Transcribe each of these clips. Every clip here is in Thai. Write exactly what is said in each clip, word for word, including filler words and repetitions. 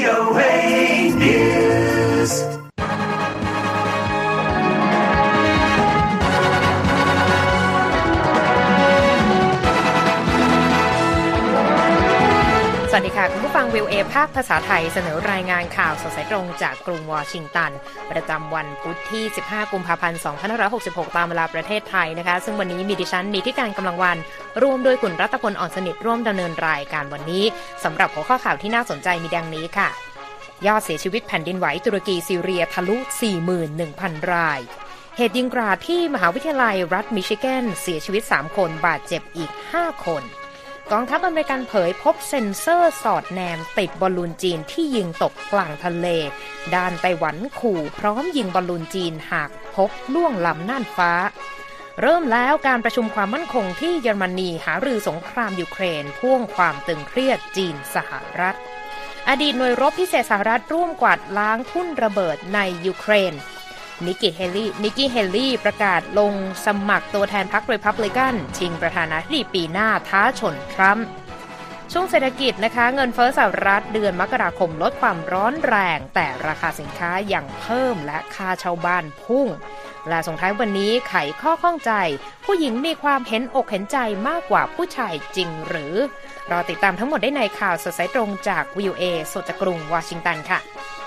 โอ เอ News สวัสดีค่ะคุณผู้ฟัง วี โอ เอ ภาคภาษาไทยเสนอรายงานข่าวสดสายตรงจากกรุงวอชิงตันประจำวันพุธที่สิบห้ากุมภาพันธ์สองพันห้าร้อยหกสิบหกตามเวลาประเทศไทยนะคะซึ่งวันนี้มีดิฉันนิติการกำลังวันร่วมโดยคุณรัตพลอ่อนสนิทร่วมดำเนินรายการวันนี้สำหรับหัวข้อข่าวที่น่าสนใจมีดังนี้ค่ะยอดเสียชีวิตแผ่นดินไหวตุรกีซีเรียทะลุ สี่หมื่นหนึ่งพัน รายเหตุยิงกราดที่มหาวิทยาลัยรัฐมิชิแกนเสียชีวิตสามคนบาดเจ็บอีกห้าคนกองทัพอเมริกันเผยพบเซ็นเซอร์สอดแนมติดบอลลูนจีนที่ยิงตกกลางทะเลด้านไต้หวันขู่พร้อมยิงบอลลูนจีนหากพบล่วงล้ำน่านฟ้าเริ่มแล้วการประชุมความมั่นคงที่เยอรมนีหารือสงครามยูเครนพ่วงความตึงเครียดจีนสหรัฐอดีตหน่วยรบพิเศษสหรัฐร่วมกวาดล้างทุ่นระเบิดในยูเครนนิกกี้เฮลี่นิกกี้เฮลี่ประกาศลงสมัครตัวแทนพรรครีพับลิกันชิงประธานาธิบดีปีหน้าท้าชนทรัมป์ช่วงเศรษฐกิจนะคะเงินเฟ้อสหรัฐเดือนมกราคมลดความร้อนแรงแต่ราคาสินค้ายังเพิ่มและค่าเช่าบ้านพุ่งและส่งท้ายวันนี้ไขข้อข้องใจผู้หญิงมีความเห็นอกเห็นใจมากกว่าผู้ชายจริงหรือรอติดตามทั้งหมดได้ในข่าวสดสายตรงจาก วี โอ เอ สดจากกรุงวอชิงตันค่ะ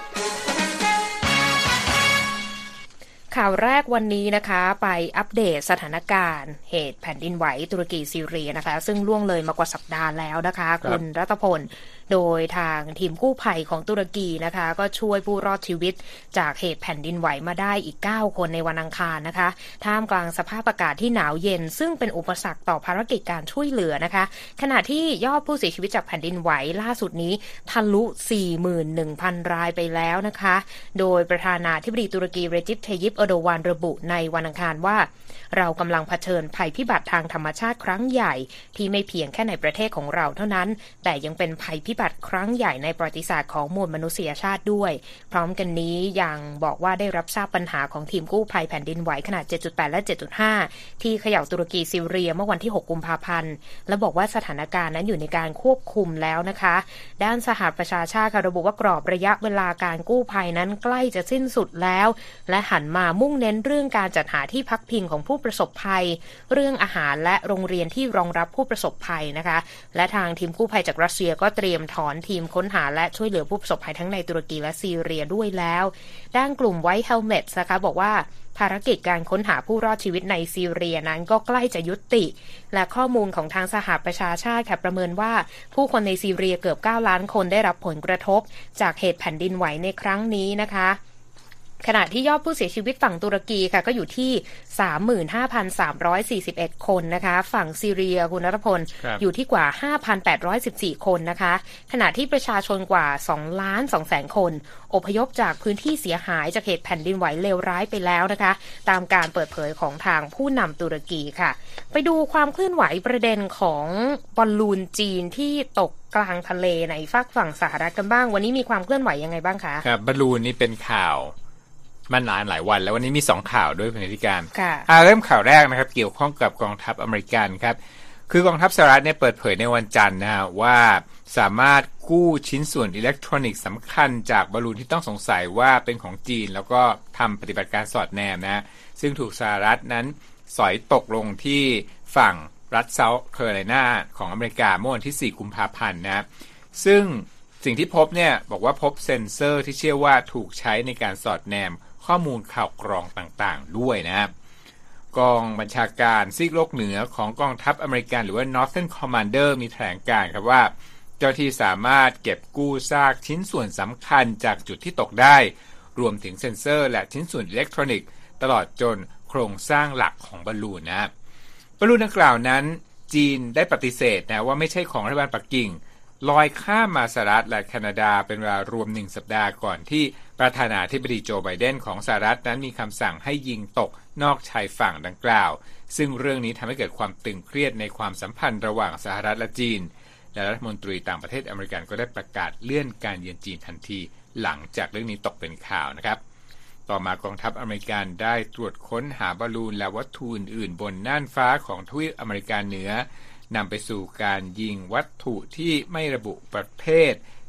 ข่าวแรกวันนี้นะคะไปอัปเดตสถานการณ์เหตุแผ่นดินไหวตุรกีซีเรียนะคะซึ่งล่วงเลยมากว่าสัปดาห์แล้วนะคะคุณรัตพลโดยทางทีมกู้ภัยของตุรกีนะคะก็ช่วยผู้รอดชีวิตจากเหตุแผ่นดินไหวมาได้อีกเก้าคนในวันอังคารนะคะท่ามกลางสภาพอากาศที่หนาวเย็นซึ่งเป็นอุปสรรคต่อภารกิจการช่วยเหลือนะคะขณะที่ยอดผู้เสียชีวิตจากแผ่นดินไหวล่าสุดนี้ทะลุ สี่หมื่นหนึ่งพัน รายไปแล้วนะคะโดยประธานาธิบดีตุรกีเรจิป เทยิป เออร์โดวานระบุในวันอังคารว่าเรากำลังเผชิญภัยพิบัติทางธรรมชาติครั้งใหญ่ที่ไม่เพียงแค่ในประเทศของเราเท่านั้นแต่ยังเป็นภัยพิบัติครั้งใหญ่ในประวัติศาสตร์ของมวลมนุษยชาติด้วยพร้อมกันนี้ยังบอกว่าได้รับทราบปัญหาของทีมกู้ภัยแผ่นดินไหวขนาด เจ็ดจุดแปด และ เจ็ดจุดห้า ที่เขย่าตุรกีซีเรียเมื่อวันที่หกกุมภาพันธ์และบอกว่าสถานการณ์นั้นอยู่ในการควบคุมแล้วนะคะด้านสหประชาชาติระบุว่ากรอบระยะเวลาการกู้ภัยนั้นใกล้จะสิ้นสุดแล้วและหันมามุ่งเน้นเรื่องการจัดหาที่พักพิงของผู้ประสบภัยเรื่องอาหารและโรงเรียนที่รองรับผู้ประสบภัยนะคะและทางทีมกู้ภัยจากรัสเซียก็เตรียมถอนทีมค้นหาและช่วยเหลือผู้ประสบภัยทั้งในตุรกีและซีเรียด้วยแล้วด้านกลุ่ม White Helmets นะคะบอกว่าภารกิจการค้นหาผู้รอดชีวิตในซีเรียนั้นก็ใกล้จะยุติและข้อมูลของทางสหประชาชาติค่ะประเมินว่าผู้คนในซีเรียเกือบเก้าล้านคนได้รับผลกระทบจากเหตุแผ่นดินไหวในครั้งนี้นะคะขณะที่ยอดผู้เสียชีวิตฝั่งตุรกีค่ะก็อยู่ที่ สามหมื่นห้าพันสามร้อยสี่สิบเอ็ด คนนะคะฝั่งซีเรียคุณณัฐพลอยู่ที่กว่า ห้าพันแปดร้อยสิบสี่ คนนะคะขณะที่ประชาชนกว่า สองล้านสองแสน คนอพยพจากพื้นที่เสียหายจากเหตุแผ่นดินไหวเลวร้ายไปแล้วนะคะตามการเปิดเผยของทางผู้นำตุรกีค่ะไปดูความเคลื่อนไหวประเด็นของบอลลูนจีนที่ตกกลางทะเลในฝั่งฝั่งสหรัฐกันบ้างวันนี้มีความเคลื่อนไหวยังไงบ้างคะครับบอลลูนนี่เป็นข่าวมันนานหลายวันแล้ววันนี้มีสองข่าวด้วยเป็นธิการค่ะอ่าเริ่มข่าวแรกนะครับเกี่ยวข้องกับกองทัพอเมริกันครับคือกองทัพสหรัฐเนี่ยเปิดเผยในวันจันทร์นะฮะว่าสามารถกู้ชิ้นส่วนอิเล็กทรอนิกส์สำคัญจากบอลลูนที่ต้องสงสัยว่าเป็นของจีนแล้วก็ทำปฏิบัติการสอดแนมนะซึ่งถูกสหรัฐนั้นสอยตกลงที่ฝั่งรัฐเซาท์แคโรไลนาของอเมริกาเมื่อวันที่สี่กุมภาพันธ์นะซึ่งสิ่งที่พบเนี่ยบอกว่าพบเซ็นเซอร์ที่เชื่อว่าถูกใช้ในการสอดแนมข้อมูลข่าวกรองต่างๆด้วยนะครับกองบัญชาการซีกโลกเหนือของกองทัพอเมริกันหรือว่า Northern Commander มีแถลงการณ์ครับว่าเจ้าหน้าที่สามารถเก็บกู้ซากชิ้นส่วนสำคัญจากจุดที่ตกได้รวมถึงเซ็นเซอร์และชิ้นส่วนอิเล็กทรอนิกส์ตลอดจนโครงสร้างหลักของบอลลูนนะบอลลูนดังกล่าวนั้นจีนได้ปฏิเสธนะว่าไม่ใช่ของรัฐบาลปักกิ่งลอยข้ามมาสหรัฐและแคนาดาเป็นเวลารวมหนึ่งสัปดาห์ก่อนที่ประธานาธิบดีโจไบเดนของสหรัฐนั้นมีคำสั่งให้ยิงตกนอกชายฝั่งดังกล่าวซึ่งเรื่องนี้ทำให้เกิดความตึงเครียดในความสัมพันธ์ระหว่างสหรัฐและจีนและรัฐมนตรีต่างประเทศอเมริกันก็ได้ประกาศเลื่อนการเยือนจีนทันทีหลังจากเรื่องนี้ตกเป็นข่าวนะครับต่อมากองทัพอเมริกันได้ตรวจค้นหาบอลลูนและวัตถุอื่นๆบนน่านฟ้าของทวีปอเมริกาเหนือนำไปสู่การยิงวัตถุที่ไม่ระบุประเภท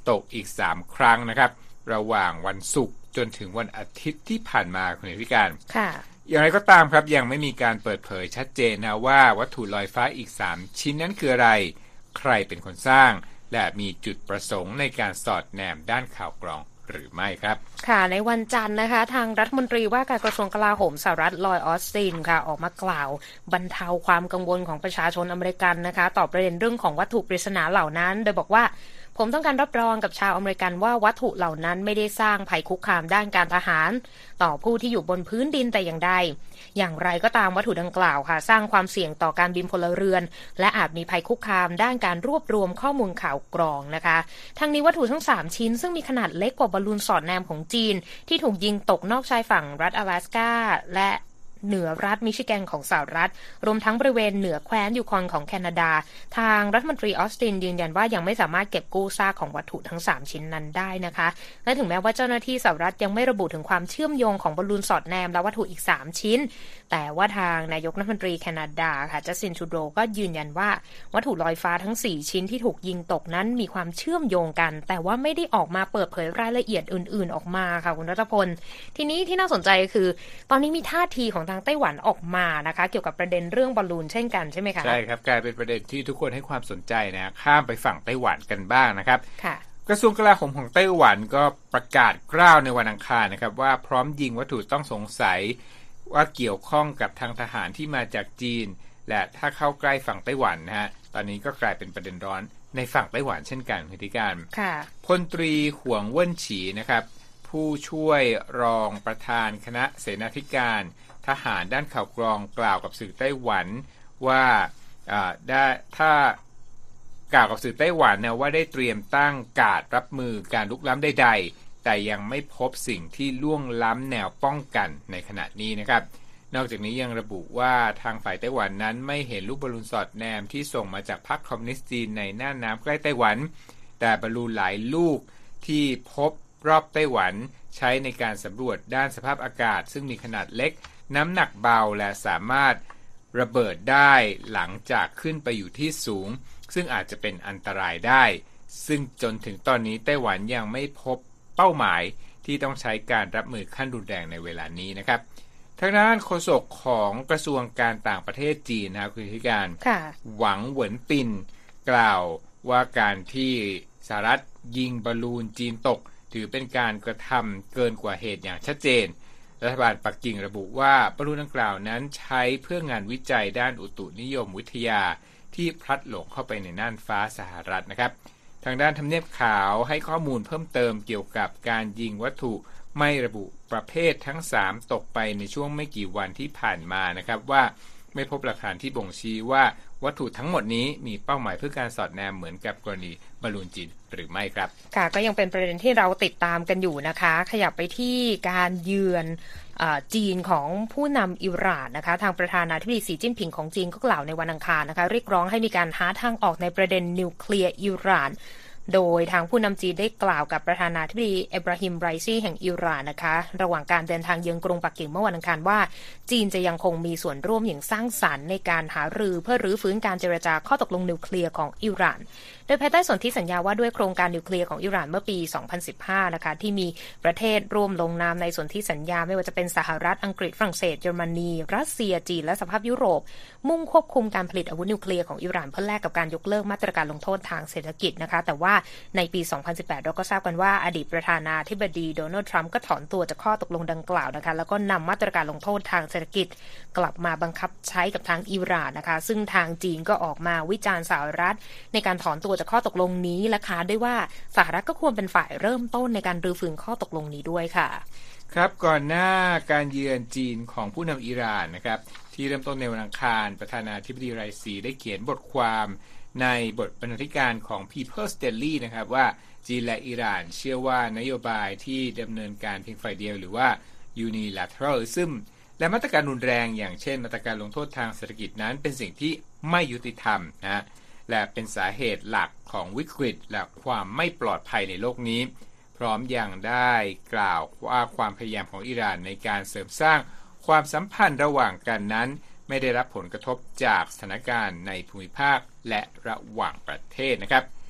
ตกอีกสามครั้งนะครับระหว่างวันศุกร์จนถึงวันอาทิตย์ที่ผ่านมาคุณธิการค่ะอย่างไรก็ตามครับยังไม่มีการเปิดเผยชัดเจนนะว่าวัตถุลอยฟ้าอีกสามชิ้นนั้นคืออะไรใครเป็นคนสร้างและมีจุดประสงค์ในการสอดแนมด้านข่าวกรองหรือไม่ครับค่ะในวันจันทร์นะคะทางรัฐมนตรีว่าการกระทรวงกลาโหมสหรัฐลอยออสตินค่ะออกมากล่าวบรรเทาความกังวลของประชาชนอเมริกันนะคะต่อประเด็นเรื่องของวัตถุปริศนาเหล่านั้นโดยบอกว่าผมต้องการรับรองกับชาวอเมริกันว่าวัตถุเหล่านั้นไม่ได้สร้างภัยคุกคามด้านการทหารต่อผู้ที่อยู่บนพื้นดินแต่อย่างใดอย่างไรก็ตามวัตถุดังกล่าวค่ะสร้างความเสี่ยงต่อการบินพลเรือนและอาจมีภัยคุกคามด้านการรวบรวมข้อมูลข่าวกรองนะคะทั้งนี้วัตถุทั้งสามชิ้นซึ่งมีขนาดเล็กกว่าบอลลูนสอดแนมของจีนที่ถูกยิงตกนอกชายฝั่งรัฐ阿拉斯ก้าและเหนือรัฐมิชิแกนของสหรัฐรวมทั้งบริเวณเหนือแคว้นยูคอนของแคนาดาทางรัฐมนตรีออสตินยืนยันว่ายังไม่สามารถเก็บกู้ซากของวัตถุทั้งสามชิ้นนั้นได้นะคะและถึงแม้ว่าเจ้าหน้าที่สหรัฐยังไม่ระบุถึงความเชื่อมโยงของบอลลูนสอดแนมและวัตถุอีกสามชิ้นแต่ว่าทางนายกรัฐมนตรีแคนาดาค่ะจัสตินทรูโดก็ยืนยันว่าวัตถุลอยฟ้าทั้งสี่ชิ้นที่ถูกยิงตกนั้นมีความเชื่อมโยงกันแต่ว่าไม่ได้ออกมาเปิดเผยรายละเอียดอื่นๆออกมาค่ะคุณรัตพลทีนี้ที่น่าสนใจคือตอนนี้มีท่าทีของทางไต้หวันออกมานะคะเกี่ยวกับประเด็นเรื่องบอลลูนเช่นกันใช่ไหมคะใช่ครับกลายเป็นประเด็นที่ทุกคนให้ความสนใจนะข้ามไปฝั่งไต้หวันกันบ้างนะครับค่ะกระทรวงกลาโหมของไต้หวันก็ประกาศกล้าวในวันอังคารนะครับว่าพร้อมยิงวัตถุต้องสงสัยว่าเกี่ยวข้องกับทางทหารที่มาจากจีนและถ้าเข้าใกล้ฝั่งไต้หวันนะฮะตอนนี้ก็กลายเป็นประเด็นร้อนในฝั่งไต้หวันเช่นกันคุณธิการพลตรีหวงเว่นฉีนะครับผู้ช่วยรองประธานคณะเสนาธิการทหารด้านข่าวกรองกล่าวกับสื่อไต้หวันว่าได้ถ้ากล่าวกับสื่อไต้หวันนะว่าได้เตรียมตั้งการรับมือการลุกล้ำใดๆแต่ยังไม่พบสิ่งที่ล่วงล้ำแนวป้องกันในขณะนี้นะครับนอกจากนี้ยังระบุว่าทางฝ่ายไต้หวันนั้นไม่เห็นลูกบอลลูนสอดแนมที่ส่งมาจากพรรคคอมมิวนิสต์จีนในน่านน้ำใกล้ไต้หวันแต่บอลลูนหลายลูกที่พบรอบไต้หวันใช้ในการสำรวจด้านสภาพอากาศซึ่งมีขนาดเล็กน้ำหนักเบาและสามารถระเบิดได้หลังจากขึ้นไปอยู่ที่สูงซึ่งอาจจะเป็นอันตรายได้ซึ่งจนถึงตอนนี้ไต้หวันยังไม่พบเป้าหมายที่ต้องใช้การรับมือขั้นรุนแรงในเวลานี้นะครับทางด้านโฆษกของกระทรวงการต่างประเทศจีนนะครับคุณธิการหวังเหวินปินกล่าวว่าการที่สหรัฐยิงบอลลูนจีนตกถือเป็นการกระทำเกินกว่าเหตุอย่างชัดเจนรัฐบาลปักกิ่งระบุว่าบอลลูนดังกล่าวนั้นใช้เพื่องานวิจัยด้านอุตุนิยมวิทยาที่พลัดหลงเข้าไปในน่านฟ้าสหรัฐนะครับทางด้านทำเนียบขาวให้ข้อมูลเพิ่มเติมเกี่ยวกับการยิงวัตถุไม่ระบุประเภททั้งสามตกไปในช่วงไม่กี่วันที่ผ่านมานะครับว่าไม่พบหลักฐานที่บ่งชี้ว่าวัตถุทั้งหมดนี้มีเป้าหมายเพื่อการสอดแนมเหมือนกับกรณีบอลลูนจีนหรือไม่ครับค่ะก็ยังเป็นประเด็นที่เราติดตามกันอยู่นะคะขยับไปที่การเยือนจีนของผู้นำอิหร่านนะคะทางประธานาธิบดีสีจิ้นผิงของจีนก็กล่าวในวันอังคารนะคะเรียกร้องให้มีการหาทางออกในประเด็นนิวเคลียร์อิหร่านโดยทางผู้นำจีนได้กล่าวกับประธานาธิบดีอิบราฮิมไรซีแห่งอิหร่านนะคะระหว่างการเดินทางเยือนกรุงปักกิ่งเมื่อวันอังคารว่าจีนจะยังคงมีส่วนร่วมอย่างสร้างสรรค์ในการหารือเพื่อรื้อฟื้นการเจรจาข้อตกลงนิวเคลียร์ของอิหร่านโดยภายใต้สนธิสัญญาว่าด้วยโครงการนิวเคลียร์ของอิหร่านเมื่อปี สองพันสิบห้า นะคะที่มีประเทศร่วมลงนามในสนธิสัญญาไม่ว่าจะเป็นสหรัฐอังกฤษฝรั่งเศสเยอรมนีรัสเซียจีนและสหภาพยุโรปมุ่งควบคุมการผลิตอาวุธนิวเคลียร์ของอิหร่านเพื่อแลกกับการยกเลิกมาตรการลงโทษทางเศรษฐกิจนะคะแต่ว่าในปี สองพันสิบแปด เราก็ทราบกันว่าอดีตประธานาธิบดีโดนัลด์ทรัมป์ก็ถอนตัวจากข้อตกลงดังกล่าวนะคะแล้วก็นำมาตรการลงโทษทางเศรษฐกิจกลับมาบังคับใช้กับทางอิหร่านนะคะซึ่งทางจีนก็ออกมาวิจารณ์สหรัฐในการถอนตัวจากข้อตกลงนี้และค้านด้วยว่าสหรัฐก็ควรเป็นฝ่ายเริ่มต้นในการรื้อฟื้นข้อตกลงนี้ด้วยค่ะครับก่อนหน้าการเยือนจีนของผู้นำอิหร่านนะครับที่เริ่มต้นในวันอังคารประธานาธิบดีไรซีได้เขียนบทความในบทบรรณาธิการของ People's Daily นะครับว่าจีนและอิหร่านเชื่อว่านโยบายที่ดำเนินการเพียงฝ่ายเดียวหรือว่า unilateralism และมาตรการรุนแรงอย่างเช่นมาตรการลงโทษทางเศรษฐกิจนั้นเป็นสิ่งที่ไม่ยุติธรรมนะและเป็นสาเหตุหลักของวิกฤตและความไม่ปลอดภัยในโลกนี้พร้อมอย่างได้กล่าวว่าความพยายามของอิหร่านในการเสริมสร้างความสัมพันธ์ระหว่างกันนั้นไม่ได้รับผลกระทบจากสถานการณ์ในภูมิภาคและระหว่างประเทศนะครับ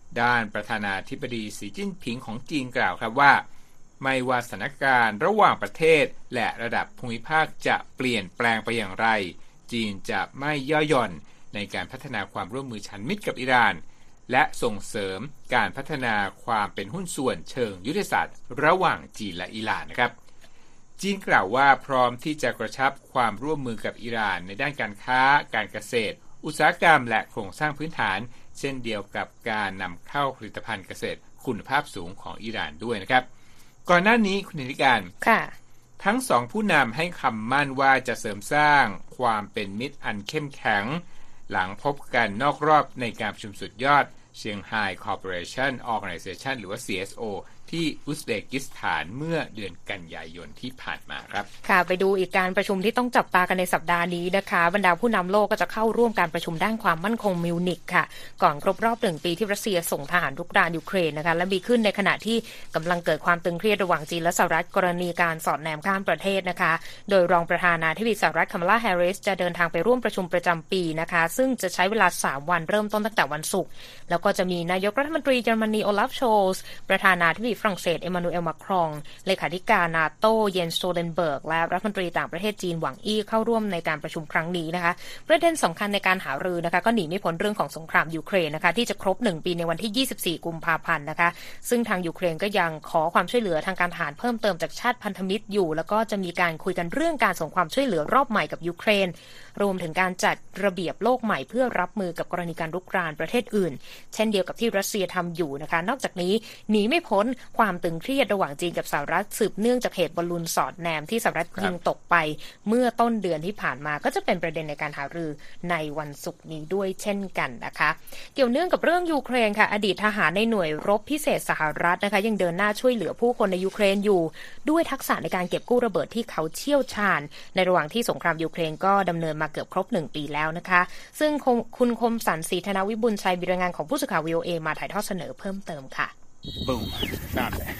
ด้านประธานาธิบดีสีจิ้นผิงของจีนกล่าวครับว่าไม่ว่าสถานการณ์ระหว่างประเทศและระดับภูมิภาคจะเปลี่ยนแปลงไปอย่างไรจีนจะไม่ย่อหย่อนในการพัฒนาความร่วมมือฉันมิตรกับอิหร่านและส่งเสริมการพัฒนาความเป็นหุ้นส่วนเชิงยุทธศาสตร์ระหว่างจีนและอิหร่านนะครับจีนกล่าวว่าพร้อมที่จะกระชับความร่วมมือกับอิหร่านในด้านการค้าการเกษตรอุตสาหกรรมและโครงสร้างพื้นฐานเช่นเดียวกับการนำเข้าผลิตภัณฑ์เกษตรคุณภาพสูงของอิหร่านด้วยนะครับก่อนหน้านี้คุณนิติการค่ะทั้งสองผู้นำให้คำมั่นว่าจะเสริมสร้างความเป็นมิตรอันเข้มแข็งหลังพบกันนอกรอบในการประชุมสุดยอด Shanghai Cooperation Organization หรือว่า ซี เอส โอ ที่อุซเบกิสถานเมื่อเดือนกันยายนที่ผ่านมาครับค่ะไปดูอีกการประชุมที่ต้องจับตากันในสัปดาห์นี้นะคะบรรดาผู้นำโลกก็จะเข้าร่วมการประชุมด้านความมั่นคงมิวนิกค่ะก่อนครบรอบหนึ่งปีที่รัสเซียส่งทหารรุกรานยูเครนนะคะและมีขึ้นในขณะที่กำลังเกิดความตึงเครียดระหว่างจีนและสหรัฐกรณีการสอดแนมข้ามประเทศนะคะโดยรองประธานาธิบดีสหรัฐคามาลาแฮร์ริสจะเดินทางไปร่วมประชุมประจำปีนะคะซึ่งจะใช้เวลาสามวันเริ่มต้นตั้งแต่วันศุกร์แล้วก็จะมีนายกรัฐมนตรีเยอรมนีโอลาฟโชลส์ประธานาธิบดีฝรั่งเศสเอมานูเอลมาครองเลขาธิการนาโตเยนสโตเลนเบิร์กและรัฐมนตรีต่างประเทศจีนหวังอี้เข้าร่วมในการประชุมครั้งนี้นะคะประเด็นสำคัญในการหารือนะคะก็หนีไม่พ้นเรื่องของสงครามยูเครนนะคะที่จะครบหนึ่งปีในวันที่ยี่สิบสี่กุมภาพันธ์นะคะซึ่งทางยูเครนก็ยังขอความช่วยเหลือทางการทหารเพิ่มเติมจากชาติพันธมิตรอยู่แล้วก็จะมีการคุยกันเรื่องการส่งความช่วยเหลือรอบใหม่กับยูเครนรวมถึงการจัดระเบียบโลกใหม่เพื่อรับมือกับกรณีการรุกรานประเทศอื่นเช่นเดียวกับที่รัสเซียทำอยู่นะคะนอกจากนี้หนีไม่พ้นความตึงเครียดระหว่างจีนกับสหรัฐสืบเนื่องจากเหตุบอลลูนสอดแนมที่สหรัฐยิงตกไปเมื่อต้นเดือนที่ผ่านมาก็จะเป็นประเด็นในการหารือในวันศุกร์นี้ด้วยเช่นกันนะคะเกี่ยวเนื่องกับเรื่องยูเครนค่ะอดีตทหารในหน่วยรบพิเศษสหรัฐนะคะยังเดินหน้าช่วยเหลือผู้คนในยูเครนอยู่ด้วยทักษะในการเก็บกู้ระเบิดที่เขาเชี่ยวชาญในระหว่างที่สงครามยูเครนก็ดำเนินมาเกือบครบหนึ่งปีแล้วนะคะซึ่งคุณคมสันต์ศรีธนวิบูลย์ชัยมีรายงานของผู้สื่อข่าว วี โอ เอ มาถ่ายทอดเสนอเพิ่มเติมค่ะ Boom found it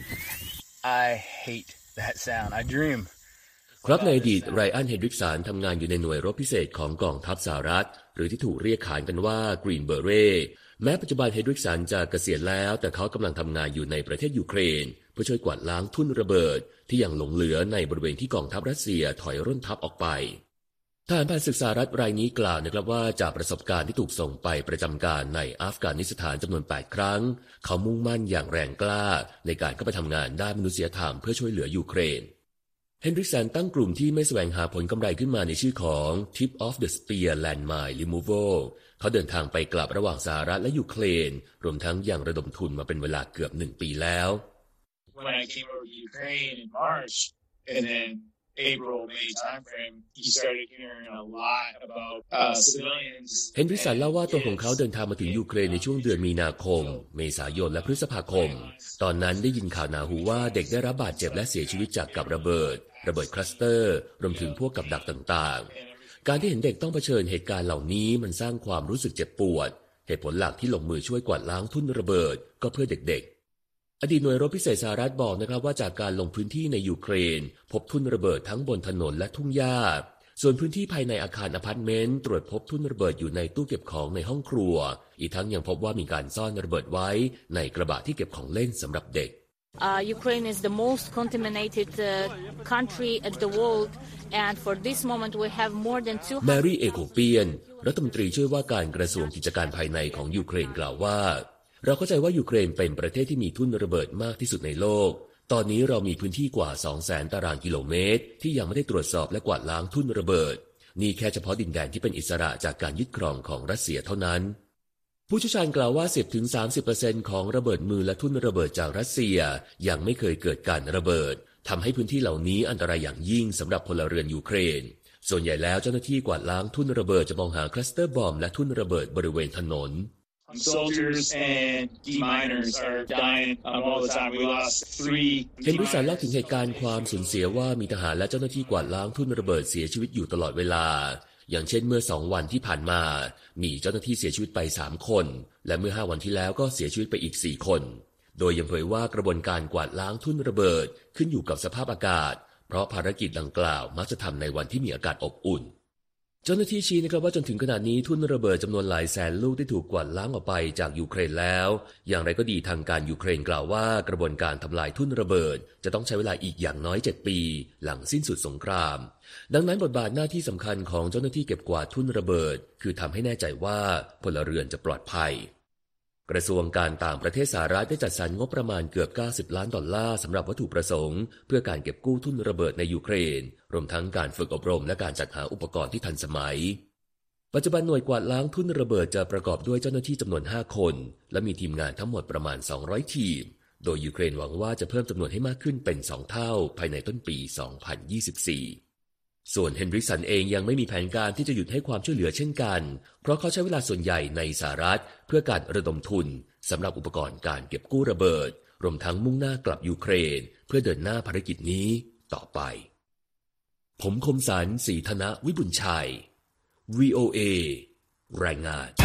I hate that sound I dream ครับในอดีตไรอันเฮนดริกสันทำงานอยู่ในหน่วยรบพิเศษของกองทัพสหรัฐหรือที่ถูกเรียกขานกันว่ากรีนเบอร์เร่แม้ปัจจุบันเฮนดริกสันจะเกษียณแล้วแต่เขากำลังทำงานอยู่ในประเทศยูเครนเพื่อช่วยกวาดล้างทุ่นระเบิดที่ยังหลงเหลือในบริเวณที่กองทัพรัสเซียถอยร่นทัพออกไปทหารผ่านศึกษารัฐรายนี้กล่าวนะครับว่าจากประสบการณ์ที่ถูกส่งไปประจำการในอัฟกานิสถานจำนวนแปดครั้งเขามุ่งมั่นอย่างแรงกล้าในการเข้าไปทำงานด้านมนุษยธรรมเพื่อช่วยเหลือยูเครนเฮนดริกสันตั้งกลุ่มที่ไม่แสวงหาผลกำไรขึ้นมาในชื่อของ Tip of the Spear Landmine Removal เขาเดินทางไปกลับระหว่างสหรัฐและยูเครนรวมทั้งยังระดมทุนมาเป็นเวลาเกือบหนึ่งปีแล้ว When I came over to Ukraine in March and then April, May timeframe, he started hearing a lot about uh, civilians. เฮนดริกสันเล่าว่าตัวของเขาเดินทางมาถึงยูเครนในช่วงเดือนมีนาคมเมษายนและพฤษภาคมตอนนั้นได้ยินข่าวหนาหูว่าเด็กได้รับบาดเจ็บและเสียชีวิตจากกับระเบิดระเบิดคลัสเตอร์รวมถึงพวกกับดักต่างๆการที่เห็นเด็กต้องเผชิญเหตุการณ์เหล่านี้มันสร้างความรู้สึกเจ็บปวดเหตุผลหลักที่ลงมือช่วยกวาดล้างทุ่นระเบิดก็เพื่อเด็กๆอดีตหน่วยรบพิเศษสหรัฐบอกนะครับว่าจากการลงพื้นที่ในยูเครนพบทุ่นระเบิดทั้งบนถนนและทุ่งหญ้าส่วนพื้นที่ภายในอาคารอพาร์ตเมนต์ตรวจพบทุ่นระเบิดอยู่ในตู้เก็บของในห้องครัวอีกทั้งยังพบว่ามีการซ่อนระเบิดไว้ในกระบะที่เก็บของเล่นสำหรับเด็ก Uh, Ukraine is the most contaminated uh, country at the world and for this moment we have more than two hundred แมรี่เอโคเปียนรัฐมนตรีช่วยว่าการกระทรวงกิจการภายในของยูเครนกล่าวว่าเราเข้าใจว่ายูเครนเป็นประเทศที่มีทุ่นระเบิดมากที่สุดในโลกตอนนี้เรามีพื้นที่กว่า สองแสน ตารางกิโลเมตรที่ยังไม่ได้ตรวจสอบและกวาดล้างทุ่นระเบิดนี่แค่เฉพาะดินแดนที่เป็นอิสระจากการยึดครองของรัสเซียเท่านั้นผู้เชี่ยวชาญกล่าวว่า สิบถึงสามสิบเปอร์เซ็นต์ ของระเบิดมือและทุ่นระเบิดจากรัสเซียยังไม่เคยเกิดการระเบิดทำให้พื้นที่เหล่านี้อันตรายอย่างยิ่งสำหรับพลเรือนยูเครนส่วนใหญ่แล้วเจ้าหน้าที่กวาดล้างทุ่นระเบิดจะมองหาคลัสเตอร์บอมและทุ่นระเบิดบริเวณถนน Soldiers and deminers are dying um, all the time. We lost three. เฮนดริกสันเล่าถึงเหตุการณ์ความสูญเสียว่ามีทหารและเจ้าหน้าที่กวาดล้างทุ่นระเบิดเสียชีวิตอยู่ตลอดเวลาอย่างเช่นเมื่อสองวันที่ผ่านมามีเจ้าหน้าที่เสียชีวิตไปสามคนและเมื่อห้าวันที่แล้วก็เสียชีวิตไปอีกสี่คนโดยยังเผยว่ากระบวนการกวาดล้างทุ่นระเบิดขึ้นอยู่กับสภาพอากาศเพราะภารกิจดังกล่าวมักจะทำในวันที่มีอากาศอบอุ่นเจ้าหน้าที่ชี้นะครับว่าจนถึงขณะนี้ทุ่นระเบิดจำนวนหลายแสนลูกได้ถูกกวาดล้างออกไปจากยูเครนแล้วอย่างไรก็ดีทางการยูเครนกล่าวว่ากระบวนการทำลายทุ่นระเบิดจะต้องใช้เวลาอีกอย่างน้อยเจ็ดปีหลังสิ้นสุดสงครามดังนั้นบทบาทหน้าที่สำคัญของเจ้าหน้าที่เก็บกวาดทุ่นระเบิดคือทำให้แน่ใจว่าพลเรือนจะปลอดภัยกระทรวงการต่างประเทศสหรัฐได้จัดสรรงบประมาณเกือบเก้าสิบล้านดอลลาร์สำหรับวัตถุประสงค์เพื่อการเก็บกู้ทุ่นระเบิดในยูเครนรวมทั้งการฝึกอบรมและการจัดหาอุปกรณ์ที่ทันสมัยปัจจุบันหน่วยกวาดล้างทุ่นระเบิดจะประกอบด้วยเจ้าหน้าที่จำนวนห้าคนและมีทีมงานทั้งหมดประมาณสองร้อยทีมโดยยูเครนหวังว่าจะเพิ่มจำนวนให้มากขึ้นเป็นสองเท่าภายในต้นปีสองพันยี่สิบสี่ส่วนเฮนริสันเองยังไม่มีแผนการที่จะหยุดให้ความช่วยเหลือเช่นกันเพราะเขาใช้เวลาส่วนใหญ่ในสหรัฐเพื่อการระดมทุนสำหรับอุปกรณ์การเก็บกู้ระเบิดรวมทั้งมุ่งหน้ากลับยูเครนเพื่อเดินหน้าภารกิจนี้ต่อไปผมคมสันต์ ศรีธนวิบุญชัย วี โอ เอ รายงาน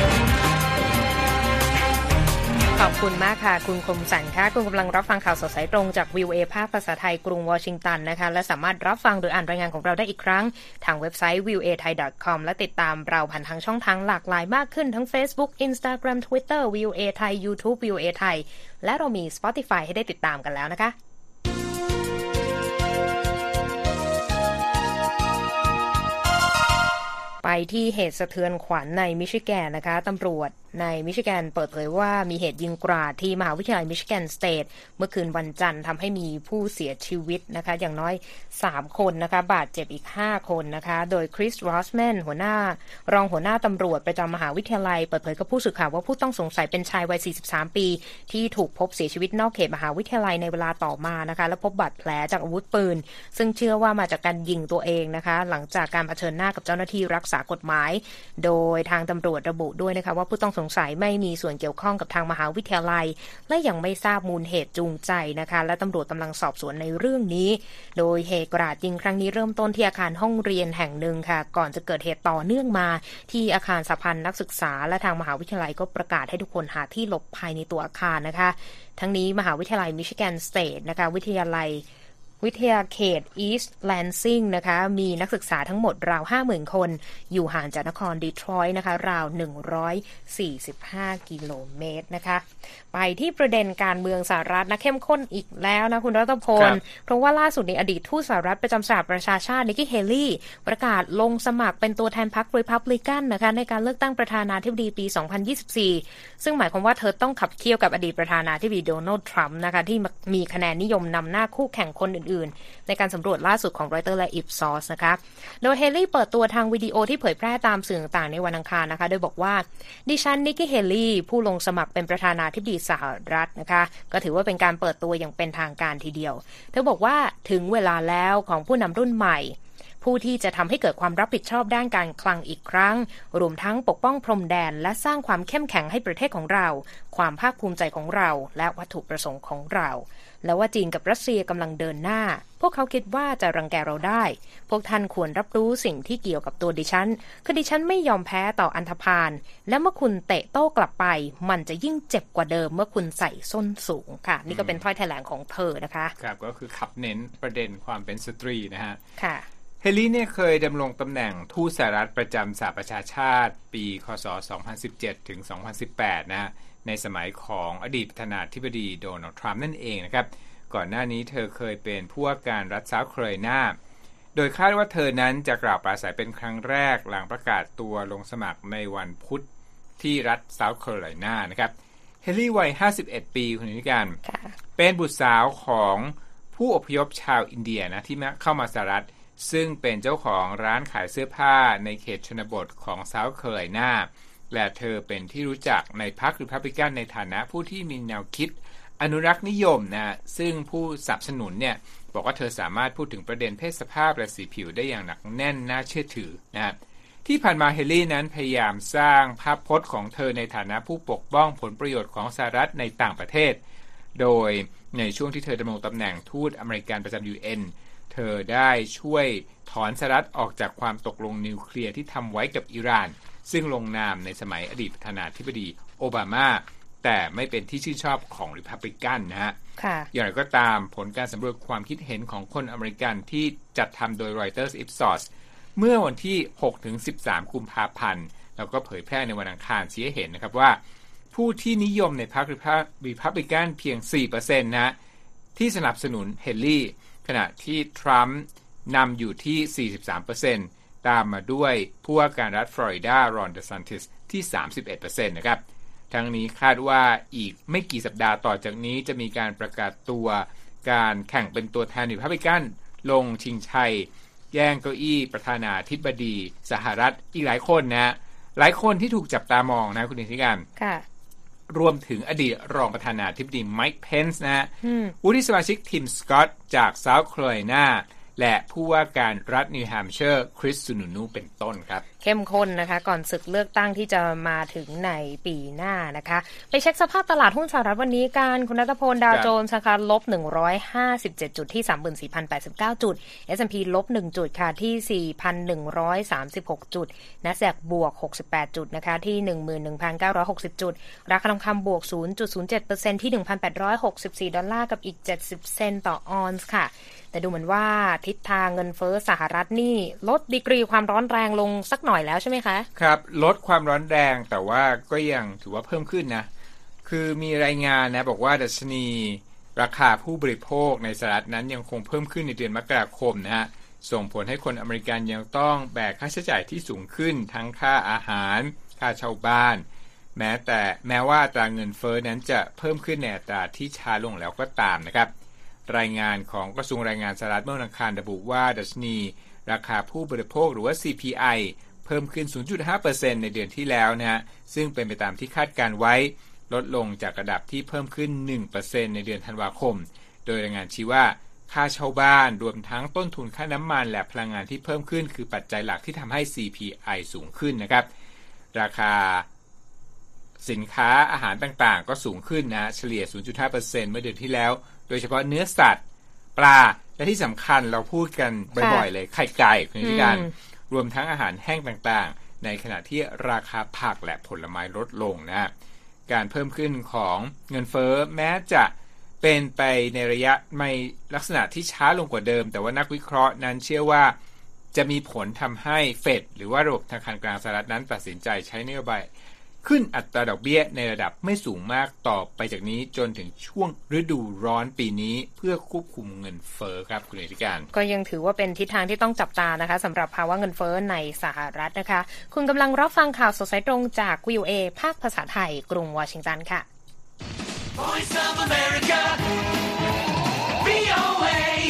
ขอบคุณมากค่ะคุณคมสันต์ค่ะคุณกำลังรับฟังข่าวสดสายตรงจาก วี โอ เอ ภาคภาษาไทยกรุงวอชิงตันนะคะและสามารถรับฟังหรืออ่านรายงานของเราได้อีกครั้งทางเว็บไซต์ วี โอ เอ ไทย ดอท คอม และติดตามเราผ่านทางช่องทางหลากหลายมากขึ้นทั้ง Facebook Instagram Twitter วี โอ เอ ไทย YouTube วี โอ เอ ไทยและเรามี Spotify ให้ได้ติดตามกันแล้วนะคะไปที่เหตุสะเทือนขวัญในมิชิแกนนะคะตำรวจในมิชิแกนเปิดเผยว่ามีเหตุยิงกราดที่มหาวิทยาลัยมิชิแกนสเตทเมื่อคืนวันจันทร์ทำให้มีผู้เสียชีวิตนะคะอย่างน้อยสามคนนะคะบาดเจ็บอีกห้าคนนะคะโดยคริสรอสแมนหัวหน้ารองหัวหน้าตำรวจประจำมหาวิทยาลัยเปิดเผยกับผู้สื่อข่าวว่าผู้ต้องสงสัยเป็นชายวัยสี่สิบสามปีที่ถูกพบเสียชีวิตนอกเขตมหาวิทยาลัยในเวลาต่อมานะคะและพบบาดแผลจากอาวุธปืนซึ่งเชื่อว่ามาจากการยิงตัวเองนะคะหลังจากการเผชิญหน้ากับเจ้าหน้าที่รักษากฎหมายโดยทางตำรวจระบุด้วยนะคะว่าผู้ต้องสงสัยไม่มีส่วนเกี่ยวข้องกับทางมหาวิทยาลัยและยังไม่ทราบมูลเหตุจูงใจนะคะและตำรวจกำลังสอบสวนในเรื่องนี้โดยเหตุกราดยิงครั้งนี้เริ่มต้นที่อาคารห้องเรียนแห่งหนึ่งค่ะก่อนจะเกิดเหตุต่อเนื่องมาที่อาคารสหพันธ์นักศึกษาและทางมหาวิทยาลัยก็ประกาศให้ทุกคนหาที่หลบภายในตัวอาคารนะคะทั้งนี้มหาวิทยาลัยมิชิแกนสเตทนะคะวิทยาลัยวิทยาเขตอีสต์แลนซิงนะคะมีนักศึกษาทั้งหมดราว ห้าหมื่น คนอยู่ห่างจากนครดีทรอยต์นะคะราวหนึ่งร้อยสี่สิบห้ากิโลเมตรนะคะไปที่ประเด็นการเมืองสหรัฐนะเข้มข้นอีกแล้วนะคุณรัตพลเพราะว่าล่าสุดในอดีตทูตสหรัฐประจำสหประชาชาตินิกกี้เฮลี่ประกาศลงสมัครเป็นตัวแทนพรรครีพับลิกันนะคะในการเลือกตั้งประธานาธิบดีปีสองพันยี่สิบสี่ซึ่งหมายความว่าเธอต้องขับเคี่ยวกับอดีตประธานาธิบดีโดนัลด์ทรัมป์นะคะที่มีคะแนนนิยมนำหน้าคู่แข่งคนอื่นในการสำรวจล่าสุดของ Reuters และ Ipsos นะคะโดยเฮลี่เปิดตัวทางวิดีโอที่เผยแพร่ตามสื่อต่างๆในวันอังคารนะคะโดยบอกว่าดิฉันนิกกี้เฮลี่ผู้ลงสมัครเป็นประธานาธิบดีสหรัฐนะคะก็ถือว่าเป็นการเปิดตัวอย่างเป็นทางการทีเดียวเธอบอกว่าถึงเวลาแล้วของผู้นำรุ่นใหม่ผู้ที่จะทำให้เกิดความรับผิดชอบด้านการคลังอีกครั้งรวมทั้งปกป้องพรมแดนและสร้างความเข้มแข็งให้ประเทศของเราความภาคภูมิใจของเราและวัตถุประสงค์ของเราและว่าจีนกับรัสเซียกำลังเดินหน้าพวกเขาคิดว่าจะรังแกเราได้พวกท่านควรรับรู้สิ่งที่เกี่ยวกับตัวดิฉันคือดิฉันไม่ยอมแพ้ต่ออันธพาลและเมื่อคุณเตะโต้กลับไปมันจะยิ่งเจ็บกว่าเดิมเมื่อคุณใส่ส้นสูงค่ะนี่ก็เป็นถ้อยแถลงของเธอนะคะครับก็คือขับเน้นประเด็นความเป็นสตรีนะฮะค่ะเฮลี่เนี่ยเคยดำรงตำแหน่งทูตสหรัฐประจำสหประชาชาติปีคศสองพันสิบเจ็ดถึงสองพันสิบแปดนะฮะในสมัยของอดีตประธานาธิบดีโดนัลด์ทรัมป์นั่นเองนะครับก่อนหน้านี้เธอเคยเป็นผู้ว่าการรัฐเซาท์แคโรไลนาโดยคาดว่าเธอนั้นจะกล่าวปราศัยเป็นครั้งแรกหลังประกาศตัวลงสมัครในวันพุธที่รัฐเซาท์แคโรไลนานะครับเฮลี่วัยห้าสิบเอ็ดปีคนนี้กันเป็นบุตรสาวของผู้อพยพชาวอินเดียนะที่เข้ามาสหรัฐซึ่งเป็นเจ้าของร้านขายเสื้อผ้าในเขตชนบทของเซาท์แคโรไลนาและเธอเป็นที่รู้จักในพรรครีพับลิกันในฐานะผู้ที่มีแนวคิดอนุรักษ์นิยมนะซึ่งผู้สนับสนุนเนี่ยบอกว่าเธอสามารถพูดถึงประเด็นเพศสภาพและสีผิวได้อย่างหนักแน่นน่าเชื่อถือนะที่ผ่านมาเฮลี่นั้นพยายามสร้างภาพพจน์ของเธอในฐานะผู้ปกป้องผลประโยชน์ของสหรัฐในต่างประเทศโดยในช่วงที่เธอดำรงตำแหน่งทูตอเมริกันประจำ ยู เอ็น เธอได้ช่วยถอนสหรัฐออกจากความตกลงนิวเคลียร์ที่ทำไว้กับอิหร่านซึ่งลงนามในสมัยอดีตประธานาธิบดีโอบามาแต่ไม่เป็นที่ชื่นชอบของริพับลิกันนะฮะอย่างไรก็ตามผลการสำรวจความคิดเห็นของคนอเมริกันที่จัดทำโดย Reuters Ipsos เมื่อวันที่ หกถึงสิบสาม กุมภาพันธ์แล้วก็เผยแพร่ในวันอังคารชี้ให้เห็นนะครับว่าผู้ที่นิยมในพรรครีพับลิกันเพียง สี่เปอร์เซ็นต์ นะที่สนับสนุนเฮเลรีขณะที่ทรัมป์นำอยู่ที่ สี่สิบสามเปอร์เซ็นต์ ตามมาด้วยผู้ว่าการรัฐฟลอริดารอนเดซันติสที่ สามสิบเอ็ดเปอร์เซ็นต์ นะครับทั้งนี้คาดว่าอีกไม่กี่สัปดาห์ต่อจากนี้จะมีการประกาศตัวการแข่งเป็นตัวแทนรีพับลิกันลงชิงชัยแย่งเก้าอี้ประธานาธิบดีสหรัฐอีกหลายคนนะหลายคนที่ถูกจับตามองนะคุณนิติการค่ะรวมถึงอดีตรองประธานาธิบดีไมค์เพนส์นะฮะวุฒิสมาชิกทีมสกอตจากเซาท์แคโรไลนาและผู้ว่าการรัฐนิวแฮมป์เชอร์คริสซูนูนูเป็นต้นครับเข้มข้นนะคะก่อนศึกเลือกตั้งที่จะมาถึงในปีหน้านะคะไปเช็คสภาพตลาดหุ้นสหรัฐวันนี้การคุณณัฐพลดาวโจนส์นะคะลบหนึ่งร้อยห้าสิบเจ็ดจุดที่ สามหมื่นสี่พันแปดสิบเก้า จุด เอส แอนด์ พี ลบหนึ่งจุดค่ะที่ สี่พันหนึ่งร้อยสามสิบหก จุด NASDAQ บวกหกสิบแปดจุดนะคะที่ หนึ่งหมื่นหนึ่งพันเก้าร้อยหกสิบ จุดราคาทองคำบวก ศูนย์จุดศูนย์เจ็ดเปอร์เซ็นต์ ที่ หนึ่งพันแปดร้อยหกสิบสี่ดอลลาร์กับอีกเจ็ดสิบเซนต์ต่อออนซ์ค่ะแต่ดูเหมือนว่าทิศทางเงินเฟ้อสหรัฐนี่ลดดีกรีความร้อนแรงลงสักหน่อยแล้วใช่ไหมคะครับลดความร้อนแรงแต่ว่าก็ยังถือว่าเพิ่มขึ้นนะคือมีรายงานนะบอกว่าดัชนีราคาผู้บริโภคในสหรัฐนั้นยังคงเพิ่มขึ้นในเดือนมกราคมนะฮะส่งผลให้คนอเมริกันยังต้องแบกค่าใช้จ่ายที่สูงขึ้นทั้งค่าอาหารค่าเช่าบ้านแม้แต่แม้ว่าอัตราเงินเฟ้อนั้นจะเพิ่มขึ้นในอัตราที่ช้าลงแล้วก็ตามนะครับรายงานของกระทรวงแรงงานสหรัฐเมื่อวันอังคารระบุว่าดัชนีราคาผู้บริโภคหรือว่า ซี พี ไอ เพิ่มขึ้น ศูนย์จุดห้าเปอร์เซ็นต์ ในเดือนที่แล้วนะฮะซึ่งเป็นไปตามที่คาดการไว้ลดลงจากระดับที่เพิ่มขึ้น หนึ่งเปอร์เซ็นต์ ในเดือนธันวาคมโดยรายงานชี้ว่าค่าเช่าบ้านรวมทั้งต้นทุนค่าน้ำมันและพลังงานที่เพิ่มขึ้นคือปัจจัยหลักที่ทำให้ ซี พี ไอ สูงขึ้นนะครับราคาสินค้าอาหารต่างๆก็สูงขึ้นนะเฉลี่ย ศูนย์จุดห้าเปอร์เซ็นต์ เมื่อเดือนที่แล้วโดยเฉพาะเนื้อสัตว์ปลาและที่สำคัญเราพูดกันบ่อยๆเลยไข่ไก่ในที่การรวมทั้งอาหารแห้งต่างๆในขณะที่ราคาผักและผลไม้ลดลงนะการเพิ่มขึ้นของเงินเฟ้อแม้จะเป็นไปในระยะไม่ลักษณะที่ช้าลงกว่าเดิมแต่ว่านักวิเคราะห์นั้นเชื่อว่าจะมีผลทำให้เฟดหรือว่าระบบธนาคารกลางสหรัฐนั้นตัดสินใจใช้นโยบายขึ้นอัตราดอกเบี้ยในระดับไม่สูงมากต่อไปจากนี้จนถึงช่วงฤดูร้อนปีนี้เพื่อควบคุมเงินเฟ้อครับคุณเอธิการก็ยังถือว่าเป็นทิศทางที่ต้องจับตานะคะสำหรับภาวะเงินเฟ้อในสหรัฐนะคะคุณกำลังรับฟังข่าวสดสายตรงจาก วี โอ เอ ภาคภาษาไทยกรุงวอชิงตันค่ะ Voice of America วี โอ เอ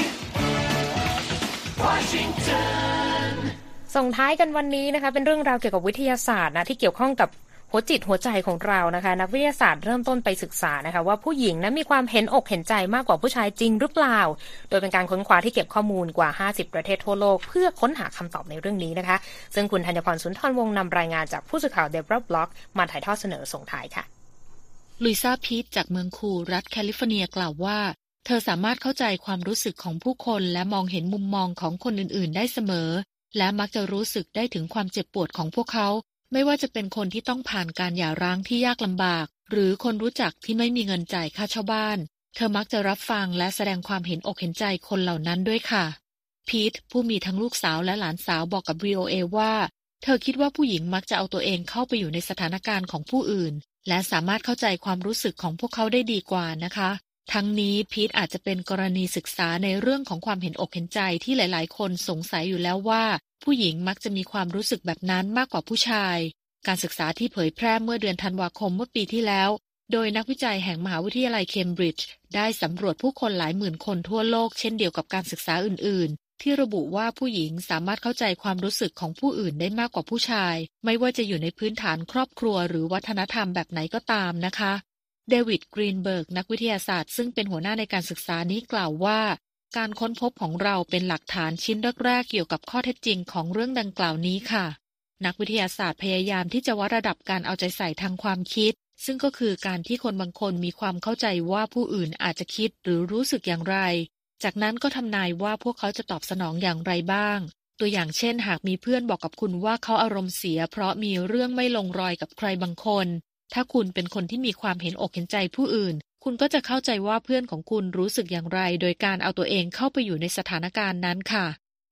Washington ส่งท้ายกันวันนี้นะคะเป็นเรื่องราวเกี่ยวกับวิทยาศาสตร์นะที่เกี่ยวข้องกับหัวจิตหัวใจของเรานะคะนักวิทยาศาสตร์เริ่มต้นไปศึกษานะคะว่าผู้หญิงนั้นมีความเห็นอกเห็นใจมากกว่าผู้ชายจริงหรือเปล่าโดยเป็นการค้นคว้าที่เก็บข้อมูลกว่าห้าสิบประเทศทั่วโลกเพื่อค้นหาคำตอบในเรื่องนี้นะคะซึ่งคุณธัญพรสุนทรวงศ์นำรายงานจากผู้สื่อข่าวเดบราบล็อกมาถ่ายทอดเสนอส่งท้ายค่ะลุยซาพีทจากเมืองคูลรัฐแคลิฟอร์เนียกล่าวว่าเธอสามารถเข้าใจความรู้สึกของผู้คนและมองเห็นมุมมองของคนอื่นๆได้เสมอและมักจะรู้สึกได้ถึงความเจ็บปวดของพวกเขาไม่ว่าจะเป็นคนที่ต้องผ่านการหย่าร้างที่ยากลำบากหรือคนรู้จักที่ไม่มีเงินจ่ายค่าเช่าบ้านเธอมักจะรับฟังและแสดงความเห็นอกเห็นใจคนเหล่านั้นด้วยค่ะพีทผู้มีทั้งลูกสาวและหลานสาวบอกกับ วี โอ เอ ว่าเธอคิดว่าผู้หญิงมักจะเอาตัวเองเข้าไปอยู่ในสถานการณ์ของผู้อื่นและสามารถเข้าใจความรู้สึกของพวกเขาได้ดีกว่านะคะทั้งนี้พีทอาจจะเป็นกรณีศึกษาในเรื่องของความเห็นอกเห็นใจที่หลายๆคนสงสัยอยู่แล้วว่าผู้หญิงมักจะมีความรู้สึกแบบนั้นมากกว่าผู้ชายการศึกษาที่เผยแพร่เมื่อเดือนธันวาคมเมื่อปีที่แล้วโดยนักวิจัยแห่งมหาวิทยาลัยเคมบริดจ์ได้สำรวจผู้คนหลายหมื่นคนทั่วโลกเช่นเดียวกับการศึกษาอื่นๆที่ระบุว่าผู้หญิงสามารถเข้าใจความรู้สึกของผู้อื่นได้มากกว่าผู้ชายไม่ว่าจะอยู่ในพื้นฐานครอบครัวหรือวัฒนธรรมแบบไหนก็ตามนะคะเดวิดกรีนเบิร์กนักวิทยาศาสตร์ซึ่งเป็นหัวหน้าในการศึกษานี้กล่าวว่าการค้นพบของเราเป็นหลักฐานชิ้นแรกๆเกี่ยวกับข้อเท็จจริงของเรื่องดังกล่าวนี้ค่ะนักวิทยาศาสตร์พยายามที่จะวัดระดับการเอาใจใส่ทางความคิดซึ่งก็คือการที่คนบางคนมีความเข้าใจว่าผู้อื่นอาจจะคิดหรือรู้สึกอย่างไรจากนั้นก็ทำนายว่าพวกเขาจะตอบสนองอย่างไรบ้างตัวอย่างเช่นหากมีเพื่อนบอกกับคุณว่าเขาอารมณ์เสียเพราะมีเรื่องไม่ลงรอยกับใครบางคนถ้าคุณเป็นคนที่มีความเห็นอกเห็นใจผู้อื่นคุณก็จะเข้าใจว่าเพื่อนของคุณรู้สึกอย่างไรโดยการเอาตัวเองเข้าไปอยู่ในสถานการณ์นั้นค่ะ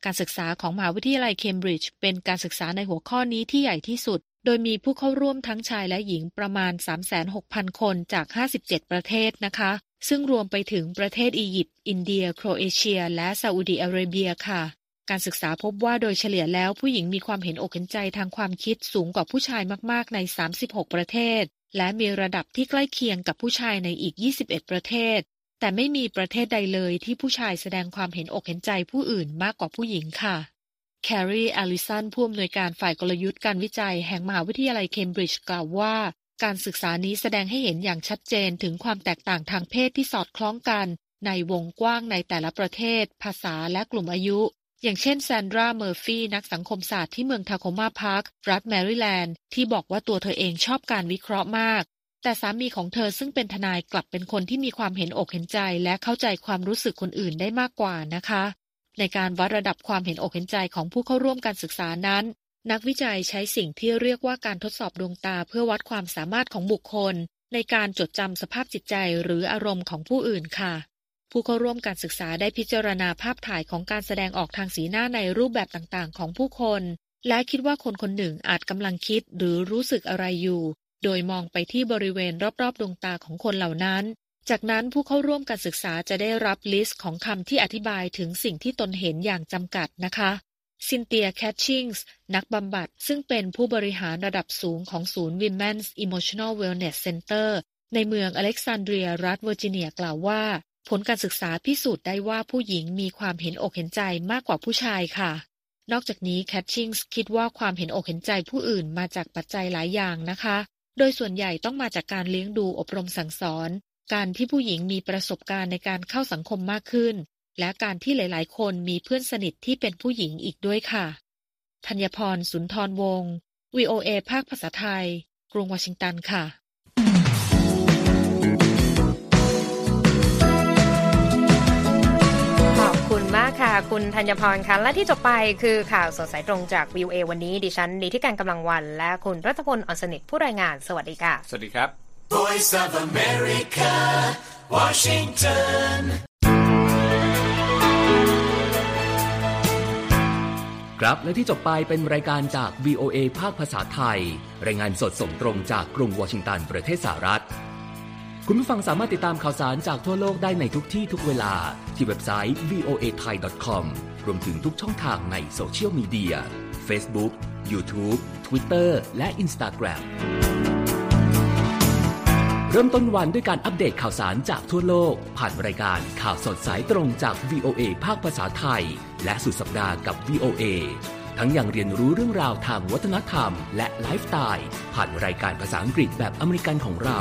การศึกษาของมหาวิทยาลัยเคมบริดจ์เป็นการศึกษาในหัวข้อนี้ที่ใหญ่ที่สุดโดยมีผู้เข้าร่วมทั้งชายและหญิงประมาณ สามแสนหกพัน คนจากห้าสิบเจ็ดประเทศนะคะซึ่งรวมไปถึงประเทศอียิปต์อินเดียโครเอเชียและซาอุดิอาระเบียค่ะการศึกษาพบว่าโดยเฉลี่ยแล้วผู้หญิงมีความเห็นอกเห็นใจทางความคิดสูงกว่าผู้ชายมากๆในสามสิบหกประเทศและมีระดับที่ใกล้เคียงกับผู้ชายในอีกยี่สิบเอ็ดประเทศแต่ไม่มีประเทศใดเลยที่ผู้ชายแสดงความเห็นอกเห็นใจผู้อื่นมากกว่าผู้หญิงค่ะแคร์รีแอลลิสันผู้อำนวยการฝ่ายกลยุทธ์การวิจัยแห่งมหาวิทยาลัยเคมบริดจ์กล่าวว่าการศึกษานี้แสดงให้เห็นอย่างชัดเจนถึงความแตกต่างทางเพศที่สอดคล้องกันในวงกว้างในแต่ละประเทศภาษาและกลุ่มอายุอย่างเช่นแซนดราเมอร์ฟีนักสังคมศาสตร์ที่เมืองทาโคมาพาร์ครัฐแมริแลนด์ที่บอกว่าตัวเธอเองชอบการวิเคราะห์มากแต่สามีของเธอซึ่งเป็นทนายกลับเป็นคนที่มีความเห็นอกเห็นใจและเข้าใจความรู้สึกคนอื่นได้มากกว่านะคะในการวัดระดับความเห็นอกเห็นใจของผู้เข้าร่วมการศึกษานั้นนักวิจัยใช้สิ่งที่เรียกว่าการทดสอบดวงตาเพื่อวัดความสามารถของบุคคลในการจดจำสภาพจิตใจหรืออารมณ์ของผู้อื่นค่ะผู้เข้าร่วมการศึกษาได้พิจารณาภาพถ่ายของการแสดงออกทางสีหน้าในรูปแบบต่างๆของผู้คนและคิดว่าคนคนหนึ่งอาจกำลังคิดหรือรู้สึกอะไรอยู่โดยมองไปที่บริเวณรอบๆดวงตาของคนเหล่านั้นจากนั้นผู้เข้าร่วมการศึกษาจะได้รับลิสต์ของคำที่อธิบายถึงสิ่งที่ตนเห็นอย่างจำกัดนะคะซินเตียแคทชิงส์นักบำบัดซึ่งเป็นผู้บริหารระดับสูงของศูนย์ Women's Emotional Wellness Center ในเมืองอเล็กซานเดรียรัฐเวอร์จิเนียกล่าวว่าผลการศึกษาพิสูจน์ได้ว่าผู้หญิงมีความเห็นอกเห็นใจมากกว่าผู้ชายค่ะนอกจากนี้แคทชิงส์คิดว่าความเห็นอกเห็นใจผู้อื่นมาจากปัจจัยหลายอย่างนะคะโดยส่วนใหญ่ต้องมาจากการเลี้ยงดูอบรมสั่งสอนการที่ผู้หญิงมีประสบการณ์ในการเข้าสังคมมากขึ้นและการที่หลายๆคนมีเพื่อนสนิทที่เป็นผู้หญิงอีกด้วยค่ะธัญพรสุนทรวงศ์ วี โอ เอ ภาคภาษาไทยกรุงวอชิงตันค่ะขอบคุณมากค่ะคุณธัญพรค่ะและที่จบไปคือข่าวสดสายตรงจาก วี โอ เอ วันนี้ดิฉันนิติการกำลังวันและคุณรัตพลอ่อนสนิทผู้รายงานสวัสดีค่ะสวัสดีครับ Voice of America Washington ครับและที่จบไปเป็นรายการจาก วี โอ เอ ภาคภาษาไทยรายงานสดส่งตรงจากกรุงวอชิงตันประเทศสหรัฐคุณผู้ฟังสามารถติดตามข่าวสารจากทั่วโลกได้ในทุกที่ทุกเวลาที่เว็บไซต์ วี โอ เอ ไทย ดอท คอม รวมถึงทุกช่องทางในโซเชียลมีเดีย Facebook YouTube Twitter และ Instagram เริ่มต้นวันด้วยการอัปเดตข่าวสารจากทั่วโลกผ่านรายการข่าวสดสายตรงจาก วี โอ เอ ภาคภาษาไทยและสุดสัปดาห์กับ วี โอ เอ ทั้งยังเรียนรู้เรื่องราวทางวัฒนธรรมและไลฟ์สไตล์ผ่านรายการภาษาอังกฤษแบบอเมริกันของเรา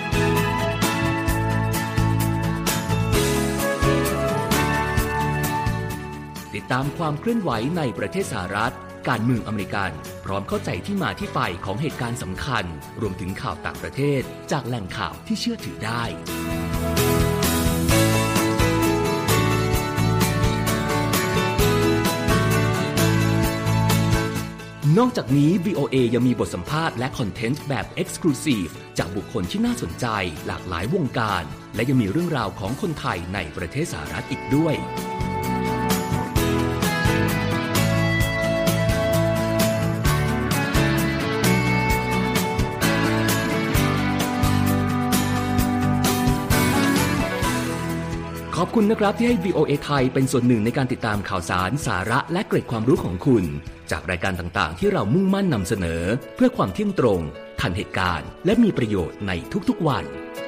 ติดตามความเคลื่อนไหวในประเทศสหรัฐการเมืองอเมริกันพร้อมเข้าใจที่มาที่ไปของเหตุการณ์สำคัญรวมถึงข่าวต่างประเทศจากแหล่งข่าวที่เชื่อถือได้นอกจากนี้ วี โอ เอ ยังมีบทสัมภาษณ์และคอนเทนต์แบบ Exclusive จากบุคคลที่น่าสนใจหลากหลายวงการและยังมีเรื่องราวของคนไทยในประเทศสหรัฐอีกด้วยขอบคุณนะครับที่ให้ วี โอ เอ ไทยเป็นส่วนหนึ่งในการติดตามข่าวสารสาระและเกร็ดความรู้ของคุณจากรายการต่างๆที่เรามุ่งมั่นนำเสนอเพื่อความเที่ยงตรงทันเหตุการณ์และมีประโยชน์ในทุกๆวัน